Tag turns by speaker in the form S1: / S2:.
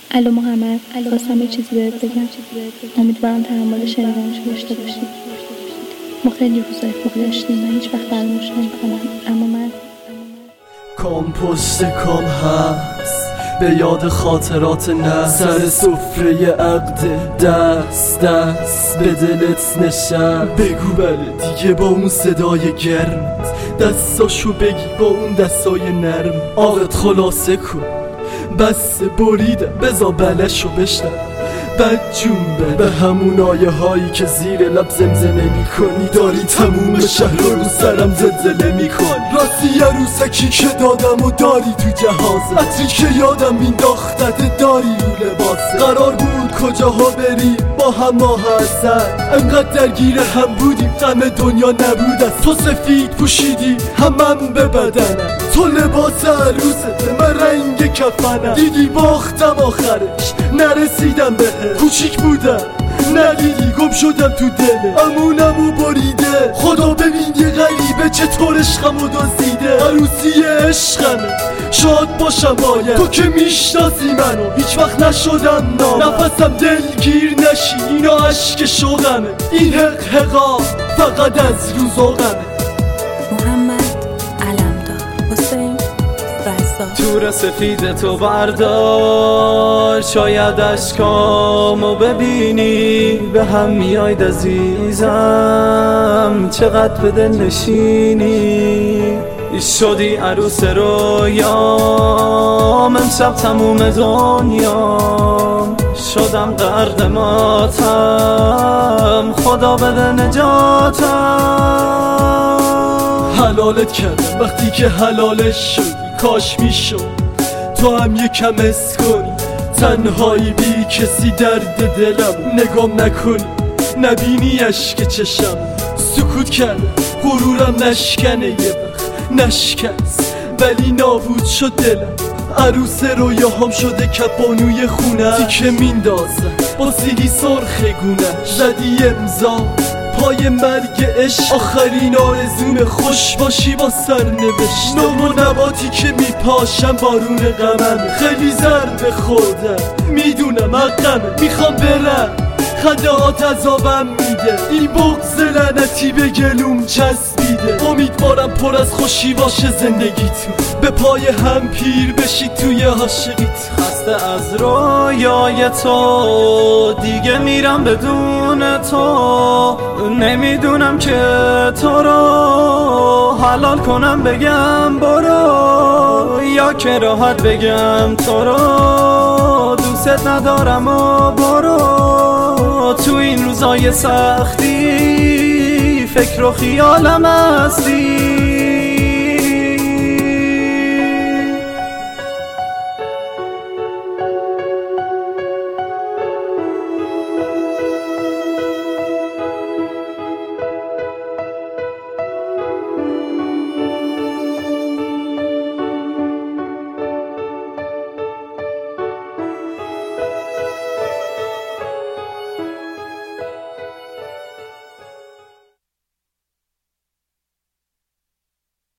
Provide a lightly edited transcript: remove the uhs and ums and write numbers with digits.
S1: الو محمد، خواستم یه چیزی بهت بگم. امیدوارم تحمل شنیدنشو داشته باشی. ما خیلی روزای خوبی داشتیم و هیچ وقت فراموش نمی‌کنم، اما من
S2: کام پشت کام هست به یاد خاطرات نه سر سفره عقد دست به دلت نشم. بگو بله دیگه با اون صدای گرم، دستاشو بگی با اون دستای نرم. آقت خلاصه کن بس بریدم، بزا بلشو بشنم. بد جون به همون آیه هایی که زیر لب زمزمه میکنی. داری تموم شهر رو سرم زلزله میکنی. راستی عروسکی که دادم و داری تو جهازه، عطری که یادم مینداختت داری رو لباسه. قرار بود کجاها بریم با هم ماه اصل، انقدر درگیر هم بودیم غم دنیا نبود. از تو سفید پوشیدی همم به بدنم، تو لباس عروست من رنگ کفنم. دیدی باختم آخرش نرسیدم به کوچیک بودم، ندیدی گم شدم تو دله. امونمو بریده خدا ببین یه غریبه چطور عشقمو دزدیده. عروسی عشقمه شاد باشم باید، تو که میشناسی منو هیچ وقت نشدم نام. نفسم دلگیر نشی اینا عشق شوقمه، این حقا فقط از روزاقمه.
S3: محمد علمدار حسین رزا.
S4: تور سفید تو بردار، شاید اشکامو ببینی به هم میاید عزیزم. چقدر به دل نشینی شدی عروس رویام. امشب تموم دنیام شدم غرق ماتم، خدا بده نجاتم.
S2: حلالت کردم وقتی که حلالش شدی، کاش میشد تو هم یکم حس کنی. تنهایی بی کسی درد دلم نگام نکنی، نبینی اشک چشم. سکوت کردم غرورم نشکنه یه وقت نشکست، ولی نابود شد دلم. عروس رویاهام شده کپانوی خونه، تیکه میندازم با سیلی سرخ گونه. زدی امضا پای مرگ عشق، آخرین آرزوم خوش باشی با سرنوشت. نام و نباتی که میپاشم بارون غممه، خیلی ضربه خوردم میدونم حقمه. میخوام برم خنده هات عذابم میده، این بغض لعنتی به گلوم چسبیده. امیدوارم پر از خوشی باشه زندگیتون، به پای هم پیر بشید توی عاشقیت.
S4: خسته از رویای تو دیگه میرم بدون تو، نمیدونم که تو رو حلال کنم بگم برو، یا که راحت بگم تو رو دوست ندارم و برو. تو این روزای سختی فکر و خیالم هستی،